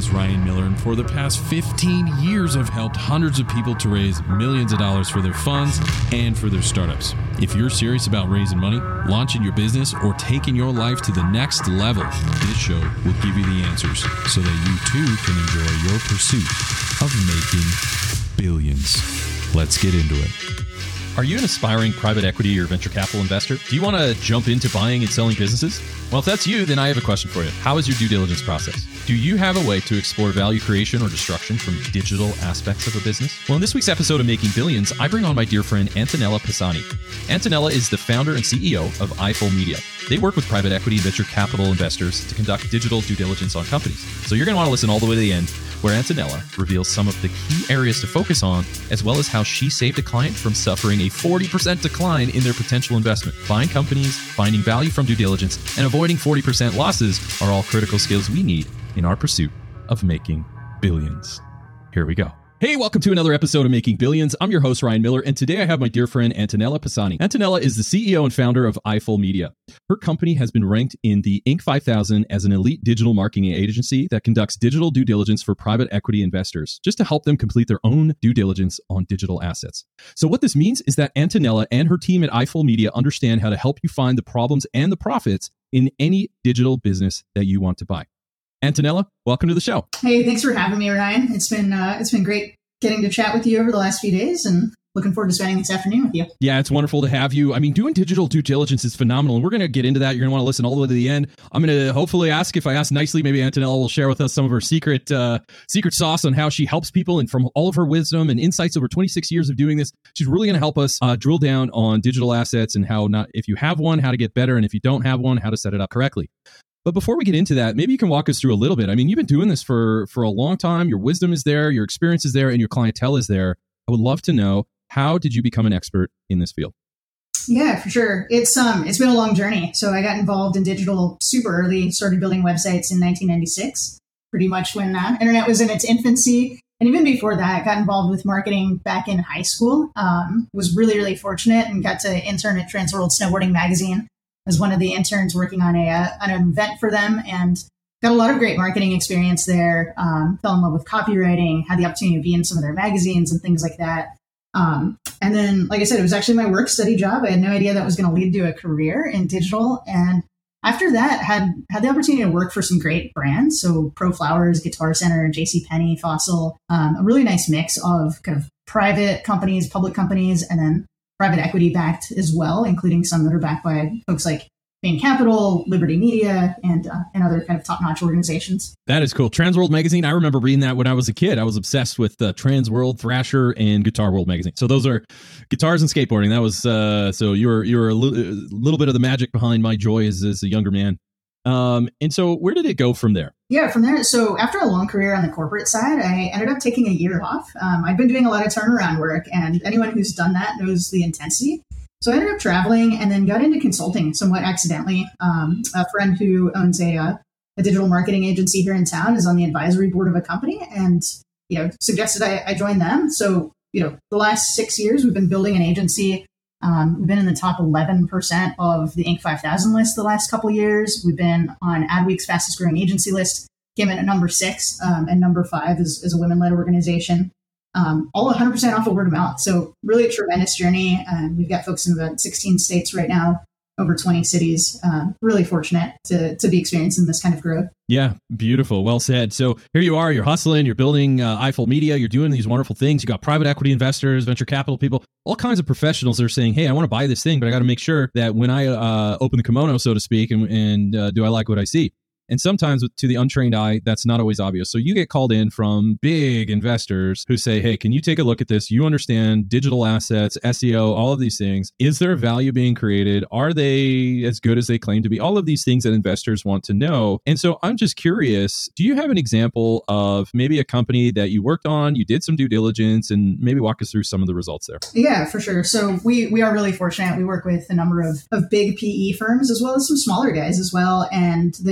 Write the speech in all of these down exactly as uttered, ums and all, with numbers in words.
host, Ryan Miller, and for the past fifteen years, I've helped hundreds of people to raise millions of dollars for their funds and for their startups. If you're serious about raising money, launching your business, or taking your life to the next level, this show will give you the answers so that you too can enjoy your pursuit of making billions. Let's get into it. Are you an aspiring private equity or venture capital investor? Do you want to jump into buying and selling businesses? Well, if that's you, then I have a question for you. How is your due diligence process? Do you have a way to explore value creation or destruction from digital aspects of a business? Well, in this week's episode of Making Billions, I bring on my dear friend Antonella Pisani. Antonella is the founder and C E O of Eiffel Media. They work with private equity and venture capital investors to conduct digital due diligence on companies. So you're going to want to listen all the way to the end, where Antonella reveals some of the key areas to focus on, as well as how she saved a client from suffering a forty percent decline in their potential investment. Buying companies, finding value from due diligence, and avoiding forty percent losses are all critical skills we need in our pursuit of making billions. Here we go. Hey, welcome to another episode of Making Billions. I'm your host, Ryan Miller, and today I have my dear friend Antonella Pisani. Antonella is the C E O and founder of Eiffel Media. Her company has been ranked in the Inc five thousand as an elite digital marketing agency that conducts digital due diligence for private equity investors, just to help them complete their own due diligence on digital assets. So what this means is that Antonella and her team at Eiffel Media understand how to help you find the problems and the profits in any digital business that you want to buy. Antonella, welcome to the show. Hey, thanks for having me, Ryan. It's been uh, it's been great getting to chat with you over the last few days, and looking forward to spending this afternoon with you. Yeah, it's wonderful to have you. I mean, doing digital due diligence is phenomenal, and we're going to get into that. You're going to want to listen all the way to the end. I'm going to hopefully ask, if I ask nicely, maybe Antonella will share with us some of her secret uh, secret sauce on how she helps people, and from all of her wisdom and insights over twenty-six years of doing this, she's really going to help us uh, drill down on digital assets and how, not if you have one, how to get better, and if you don't have one, how to set it up correctly. But before we get into that, maybe you can walk us through a little bit. I mean, you've been doing this for, for a long time. Your wisdom is there, your experience is there, and your clientele is there. I would love to know, how did you become an expert in this field? Yeah, for sure. It's um, it's been a long journey. So I got involved in digital super early, started building websites in nineteen ninety-six, pretty much when uh, internet was in its infancy. And even before that, got involved with marketing back in high school. Um, was really, really fortunate and got to intern at Transworld Snowboarding Magazine as one of the interns working on a uh, on an event for them, and got a lot of great marketing experience there. Um, fell in love with copywriting, had the opportunity to be in some of their magazines and things like that. Um, and then, like I said, it was actually my work study job. I had no idea that was going to lead to a career in digital. And after that, had had the opportunity to work for some great brands. So Pro Flowers, Guitar Center, JCPenney, Fossil, um, a really nice mix of kind of private companies, public companies, and then private equity backed as well, including some that are backed by folks like Bain Capital, Liberty Media, and uh, and other kind of top-notch organizations. That is cool. Transworld Magazine, I remember reading that when I was a kid. I was obsessed with uh, Transworld, Thrasher, and Guitar World Magazine. So those are guitars and skateboarding. That was, uh, so you were, you were a, l- a little bit of the magic behind my joy as, as a younger man. Um, and so where did it go from there? Yeah, from there. So after a long career on the corporate side, I ended up taking a year off. Um, I'd been doing a lot of turnaround work, and anyone who's done that knows the intensity. So I ended up traveling and then got into consulting somewhat accidentally. Um, a friend who owns a, uh, a digital marketing agency here in town is on the advisory board of a company, and you know suggested I, I join them. So you know the last six years we've been building an agency. Um, we've been in the top eleven percent of the Inc five thousand list the last couple of years. We've been on Adweek's fastest growing agency list, came in at number six, um, and number five is, is a women-led organization. Um, all one hundred percent off of word of mouth. So really a tremendous journey. Um, we've got folks in about sixteen states right now, over twenty cities. Um, really fortunate to to be experiencing this kind of growth. Yeah, beautiful. Well said. So here you are, you're hustling, you're building uh, Eiffel Media, you're doing these wonderful things. You got private equity investors, venture capital people, all kinds of professionals that are saying, hey, I want to buy this thing, but I got to make sure that when I uh, open the kimono, so to speak, and, and uh, do I like what I see? And sometimes to the untrained eye, that's not always obvious. So you get called in from big investors who say, hey, can you take a look at this? You understand digital assets, S E O, all of these things. Is there value being created? Are they as good as they claim to be? All of these things that investors want to know. And so I'm just curious, do you have an example of maybe a company that you worked on, you did some due diligence, and maybe walk us through some of the results there? Yeah, for sure. So we we are really fortunate. We work with a number of, of big P E firms as well as some smaller guys as well. And they do bring us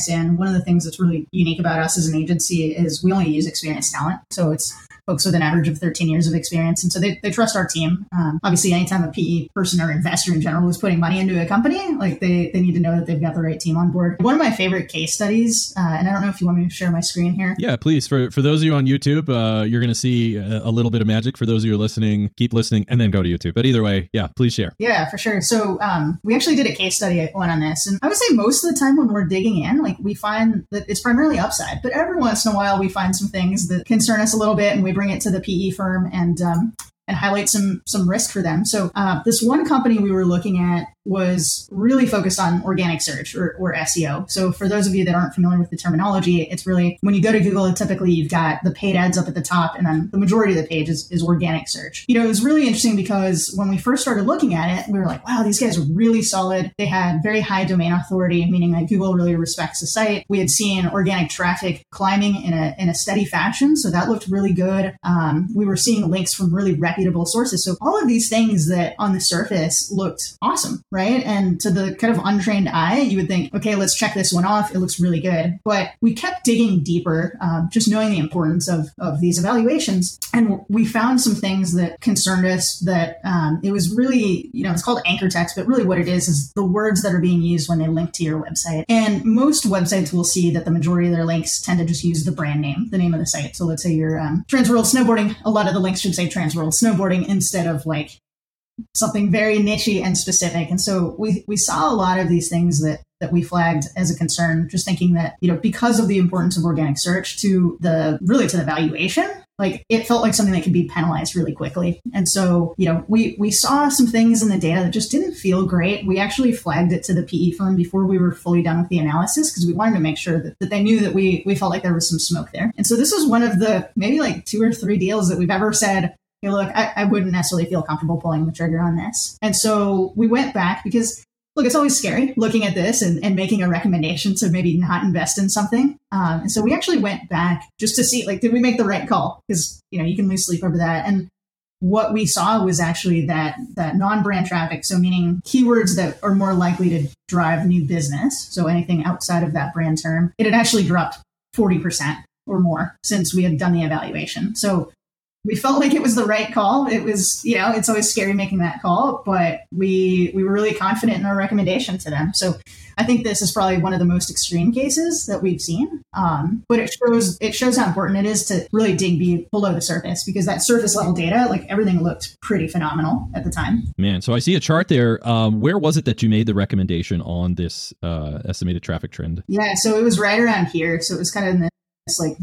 experience. And one of the things that's really unique about us as an agency is we only use experienced talent. So it's folks with an average of thirteen years of experience. And so they, they trust our team. Um, obviously, anytime a P E person or investor in general is putting money into a company, like they, they need to know that they've got the right team on board. One of my favorite case studies, uh, and I don't know if you want me to share my screen here. Yeah, please. For for those of you on YouTube, uh, you're going to see a, a little bit of magic. For those of you listening, keep listening and then go to YouTube. But either way, yeah, please share. Yeah, for sure. So um, we actually did a case study one on this. And I would say most of the time when we're digging in, like we find that it's primarily upside. But every once in a while, we find some things that concern us a little bit and we bring it to the P E firm and um, and highlight some some risk for them. So uh, this one company we were looking at was really focused on organic search or, or S E O. So for those of you that aren't familiar with the terminology, it's really when you go to Google, typically you've got the paid ads up at the top, and then the majority of the page is, is organic search. You know, it was really interesting because when we first started looking at it, we were like, wow, these guys are really solid. They had very high domain authority, meaning that Google really respects the site. We had seen organic traffic climbing in a in a steady fashion, so that looked really good. Um, we were seeing links from really reputable sources. So all of these things that on the surface looked awesome, right? And to the kind of untrained eye, you would think, okay, let's check this one off. It looks really good. But we kept digging deeper, um, just knowing the importance of, of these evaluations. And we found some things that concerned us that um, it was really, you know, it's called anchor text, but really what it is is the words that are being used when they link to your website. And most websites will see that the majority of their links tend to just use the brand name, the name of the site. So let's say you're um, Transworld Snowboarding. A lot of the links should say Transworld Snowboarding instead of like something very niche-y and specific. And so we we saw a lot of these things that that we flagged as a concern, just thinking that, you know, because of the importance of organic search to the really to the valuation, like it felt like something that could be penalized really quickly. And so, you know, we we saw some things in the data that just didn't feel great. We actually flagged it to the P E firm before we were fully done with the analysis because we wanted to make sure that, that they knew that we we felt like there was some smoke there. And so this was one of the maybe like two or three deals that we've ever said, hey, look, I, I wouldn't necessarily feel comfortable pulling the trigger on this. And so we went back because, look, it's always scary looking at this and, and making a recommendation to maybe not invest in something. Um, and so we actually went back just to see, like, did we make the right call? Because, you know, you can lose sleep over that. And what we saw was actually that that non-brand traffic, so meaning keywords that are more likely to drive new business, so anything outside of that brand term, it had actually dropped forty percent or more since we had done the evaluation. So we felt like it was the right call. It was, you know, it's always scary making that call, but we we were really confident in our recommendation to them. So I think this is probably one of the most extreme cases that we've seen. Um, but it shows it shows how important it is to really dig be below the surface, because that surface level data, like everything looked pretty phenomenal at the time. Man, so I see a chart there. Um, where was it that you made the recommendation on this uh, estimated traffic trend? Yeah, so it was right around here. So it was kind of in this like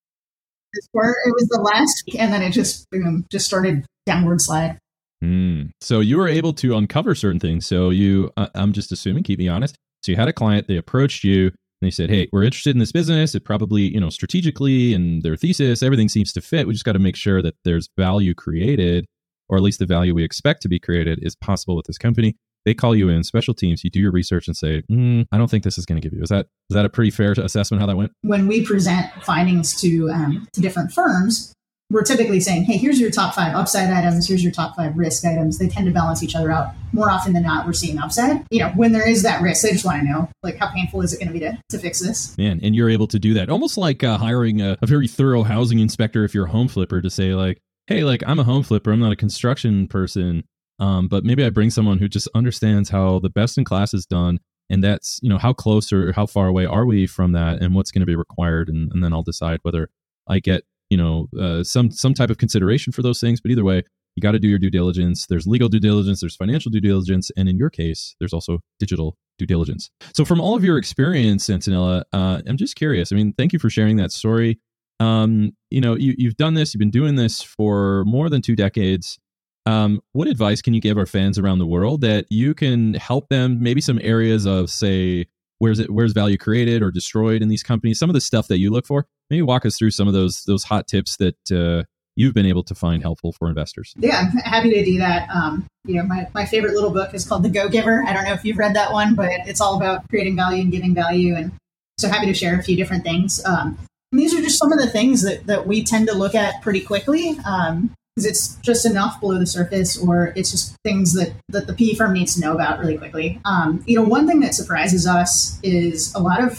It was the last week, and then it just boom, just started downward slide. Mm. So you were able to uncover certain things. So you, uh, I'm just assuming, keep me honest. So you had a client, they approached you, and they said, "Hey, we're interested in this business. It probably, you know, strategically and their thesis, everything seems to fit. We just got to make sure that there's value created, or at least the value we expect to be created is possible with this company." They call you in, special teams, you do your research and say, mm, I don't think this is going to give you. Is that is that a pretty fair assessment how that went? When we present findings to um, to different firms, we're typically saying, hey, here's your top five upside items. Here's your top five risk items. They tend to balance each other out. More often than not, we're seeing upside. You know, when there is that risk, they just want to know, like, how painful is it going to be to, to fix this? Man, and you're able to do that. Almost like uh, hiring a, a very thorough housing inspector if you're a home flipper to say, like, hey, like, I'm a home flipper. I'm not a construction person. Um, but maybe I bring someone who just understands how the best in class is done. And that's, you know, how close or how far away are we from that and what's going to be required. And, and then I'll decide whether I get, you know, uh, some some type of consideration for those things. But either way, you got to do your due diligence. There's legal due diligence, there's financial due diligence. And in your case, there's also digital due diligence. So from all of your experience, Antonella, uh, I'm just curious. I mean, thank you for sharing that story. Um, you know, you, you've done this, you've been doing this for more than two decades. Um, what advice can you give our fans around the world that you can help them, maybe some areas of, say, where's it, where's value created or destroyed in these companies, some of the stuff that you look for? Maybe walk us through some of those those hot tips that uh, you've been able to find helpful for investors. Yeah, I'm happy to do that. Um, you know, my, my favorite little book is called The Go-Giver. I don't know if you've read that one, but it's all about creating value and giving value. And so happy to share a few different things. Um, and these are just some of the things that, that we tend to look at pretty quickly. Um, because it's just enough below the surface, or it's just things that, that the P E firm needs to know about really quickly. Um, you know, one thing that surprises us is a lot of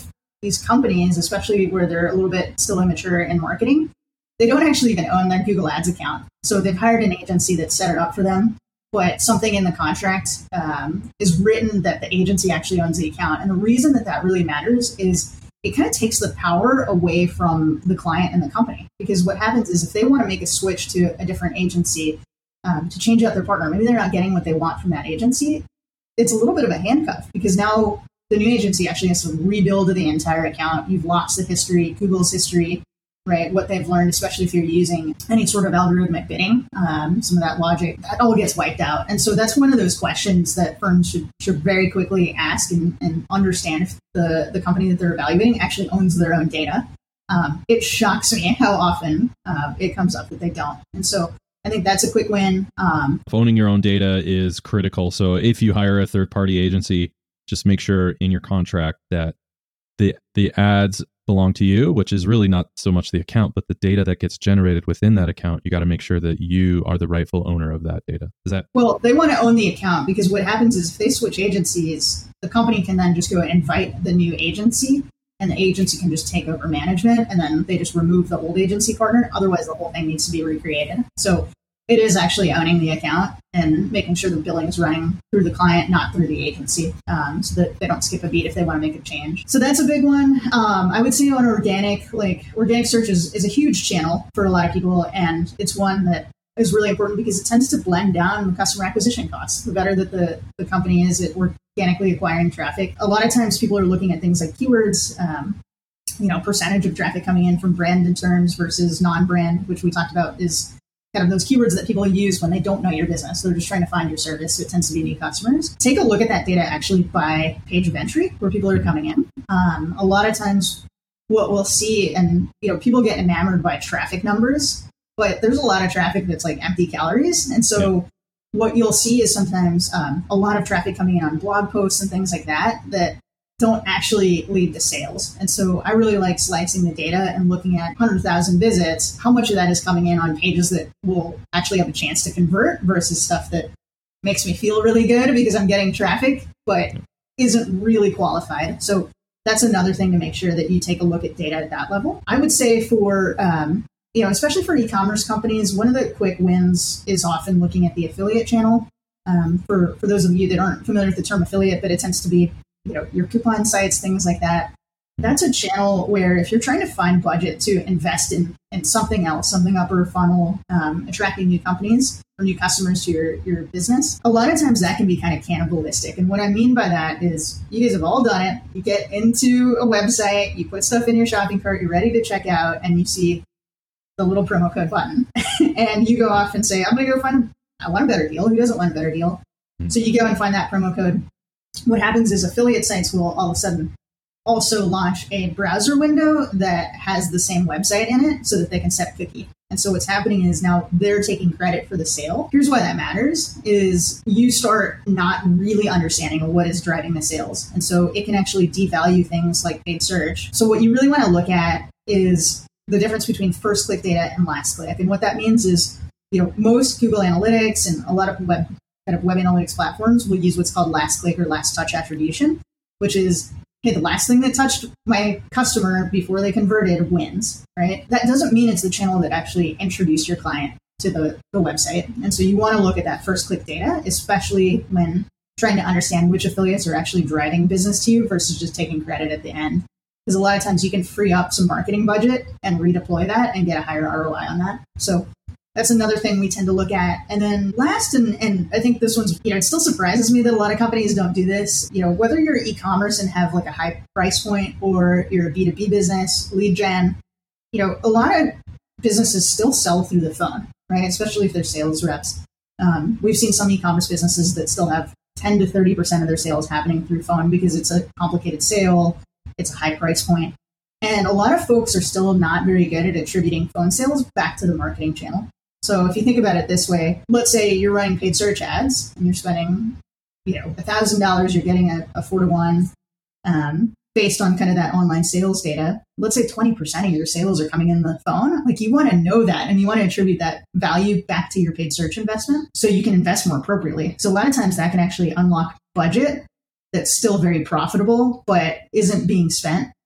these companies, especially where they're a little bit still immature in marketing, they don't actually even own their Google Ads account. So they've hired an agency that set it up for them, but something in the contract um, is written that the agency actually owns the account. And the reason that that really matters is it kind of takes the power away from the client and the company. Because what happens is if they want to make a switch to a different agency um, to change out their partner, maybe they're not getting what they want from that agency, it's a little bit of a handcuff because now the new agency actually has to rebuild the entire account. You've lost the history, Google's history, right? What they've learned, especially if you're using any sort of algorithmic bidding, um, some of that logic, that all gets wiped out. And so that's one of those questions that firms should should very quickly ask and, and understand if the, the company that they're evaluating actually owns their own data. Um, it shocks me how often uh, it comes up that they don't. And so I think that's a quick win. Um, Owning your own data is critical. So if you hire a third-party agency, just make sure in your contract that the the ads belong to you, which is really not so much the account, but the data that gets generated within that account. You got to make sure that you are the rightful owner of that data. Is that? Well, they want to own the account because what happens is if they switch agencies, the company can then just go and invite the new agency and the agency can just take over management and then they just remove the old agency partner. Otherwise, the whole thing needs to be recreated. So it is actually owning the account and making sure the billing is running through the client, not through the agency, um, so that they don't skip a beat if they want to make a change. So that's a big one. Um, I would say on organic, like organic search is, is a huge channel for a lot of people, and it's one that is really important because it tends to blend down the customer acquisition costs. The better that the, the company is at organically acquiring traffic. A lot of times people are looking at things like keywords, um, you know, percentage of traffic coming in from branded terms versus non-brand, which we talked about is kind of those keywords that people use when they don't know your business. They're just trying to find your service. So it tends to be new customers. Take a look at that data actually by page of entry where people are coming in. Um, a lot of times what we'll see, and you know, people get enamored by traffic numbers, but there's a lot of traffic that's like empty calories. And so yeah. what you'll see is sometimes um, a lot of traffic coming in on blog posts and things like that, that don't actually lead to sales. And so I really like slicing the data and looking at one hundred thousand visits, how much of that is coming in on pages that will actually have a chance to convert versus stuff that makes me feel really good because I'm getting traffic, but isn't really qualified. So that's another thing to make sure that you take a look at data at that level. I would say for, um, you know, especially for e-commerce companies, one of the quick wins is often looking at the affiliate channel. Um, for, for those of you that aren't familiar with the term affiliate, but it tends to be you know, your coupon sites, things like that. That's a channel where if you're trying to find budget to invest in, in something else, something upper funnel, um, attracting new companies or new customers to your, your business, a lot of times that can be kind of cannibalistic. And what I mean by that is you guys have all done it. You get into a website, you put stuff in your shopping cart, you're ready to check out, and you see the little promo code button. And you go off and say, I'm going to go find, I want a better deal. Who doesn't want a better deal? Mm-hmm. So you go and find that promo code. What happens is affiliate sites will all of a sudden also launch a browser window that has the same website in it so that they can set a cookie. And so what's happening is now they're taking credit for the sale. Here's why that matters is you start not really understanding what is driving the sales. And so it can actually devalue things like paid search. So what you really want to look at is the difference between first click data and last click. And what that means is, you know, most Google Analytics and a lot of web kind of web analytics platforms will use what's called last click or last touch attribution, which is, hey, the last thing that touched my customer before they converted wins, right? That doesn't mean it's the channel that actually introduced your client to the, the website. And so you want to look at that first click data, especially when trying to understand which affiliates are actually driving business to you versus just taking credit at the end. Because a lot of times you can free up some marketing budget and redeploy that and get a higher R O I on that. So that's another thing we tend to look at. And then last, and, and I think this one's, you know, it still surprises me that a lot of companies don't do this. You know, whether you're e-commerce and have like a high price point or you're a B two B business, lead gen, you know, a lot of businesses still sell through the phone, right? Especially if they're sales reps. Um, we've seen some e-commerce businesses that still have ten to thirty percent of their sales happening through phone because it's a complicated sale. It's a high price point. And a lot of folks are still not very good at attributing phone sales back to the marketing channel. So if you think about it this way, let's say you're running paid search ads and you're spending, you know, one thousand dollars, you're getting a, a four to one um, based on kind of that online sales data. Let's say twenty percent of your sales are coming in the phone. Like you want to know that and you want to attribute that value back to your paid search investment so you can invest more appropriately. So a lot of times that can actually unlock budget that's still very profitable, but isn't being spent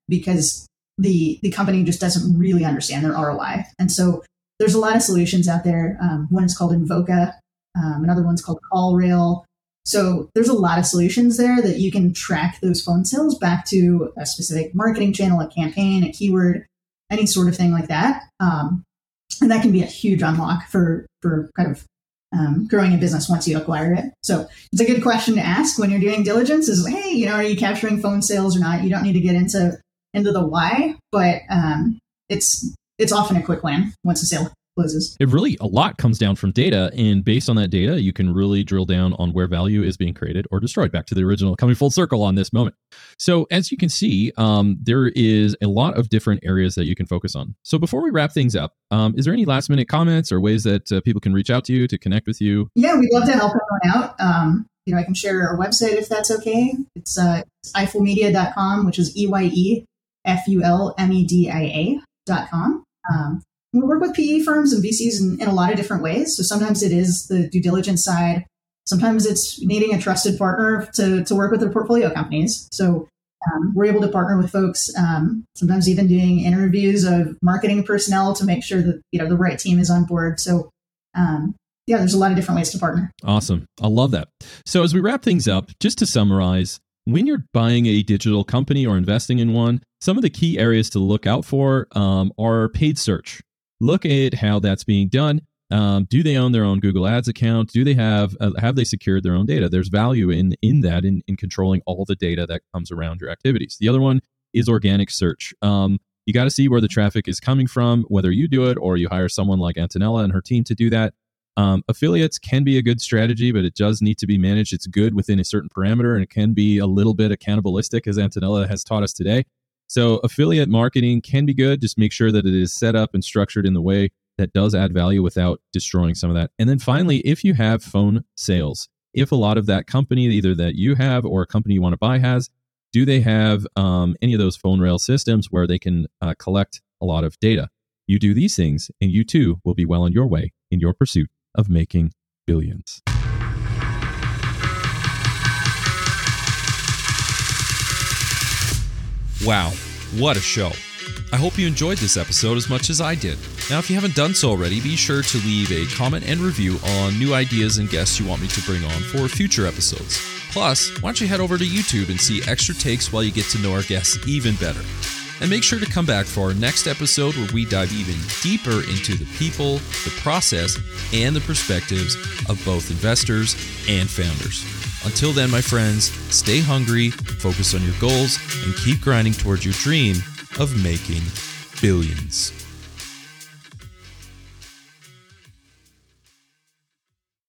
because the the company just doesn't really understand their R O I. And so there's a lot of solutions out there. Um, one is called Invoca. Um, another one's called CallRail. So there's a lot of solutions there that you can track those phone sales back to a specific marketing channel, a campaign, a keyword, any sort of thing like that. Um, and that can be a huge unlock for, for kind of um, growing a business once you acquire it. So it's a good question to ask when you're doing diligence is, hey, you know, are you capturing phone sales or not? You don't need to get into into the why, but um, it's it's often a quick win once the sale closes. It really, a lot comes down from data, and based on that data, you can really drill down on where value is being created or destroyed. Back to the original, coming full circle on this moment. So as you can see, um, there is a lot of different areas that you can focus on. So before we wrap things up, um, is there any last minute comments or ways that uh, people can reach out to you to connect with you? Yeah, we'd love to help everyone out. Um, you know, I can share our website if that's okay. It's uh, eifel media dot com, which is E Y E F U L M E D I A dot com. Um, we work with P E firms and V Cs in, in a lot of different ways. So sometimes it is the due diligence side. Sometimes it's needing a trusted partner to, to work with their portfolio companies. So um, we're able to partner with folks, um, sometimes even doing interviews of marketing personnel to make sure that, you know, the right team is on board. So um, yeah, there's a lot of different ways to partner. Awesome. I love that. So as we wrap things up, just to summarize, when you're buying a digital company or investing in one, some of the key areas to look out for um, are paid search. Look at how that's being done. Um, do they own their own Google Ads account? Do they have uh, have they secured their own data? There's value in in that, in, in controlling all the data that comes around your activities. The other one is organic search. Um, you got to see where the traffic is coming from, whether you do it or you hire someone like Antonella and her team to do that. Um, affiliates can be a good strategy, but it does need to be managed. It's good within a certain parameter, and it can be a little bit of cannibalistic, as Antonella has taught us today. So affiliate marketing can be good. Just make sure that it is set up and structured in the way that does add value without destroying some of that. And then finally, if you have phone sales, if a lot of that company, either that you have or a company you want to buy has, do they have um, any of those phone rail systems where they can uh, collect a lot of data? You do these things, and you too will be well on your way in your pursuit of making billions. Wow, what a show. I hope you enjoyed this episode as much as I did. Now, if you haven't done so already, be sure to leave a comment and review on new ideas and guests you want me to bring on for future episodes. Plus, why don't you head over to YouTube and see extra takes while you get to know our guests even better. And make sure to come back for our next episode where we dive even deeper into the people, the process, and the perspectives of both investors and founders. Until then, my friends, stay hungry, focus on your goals, and keep grinding towards your dream of making billions.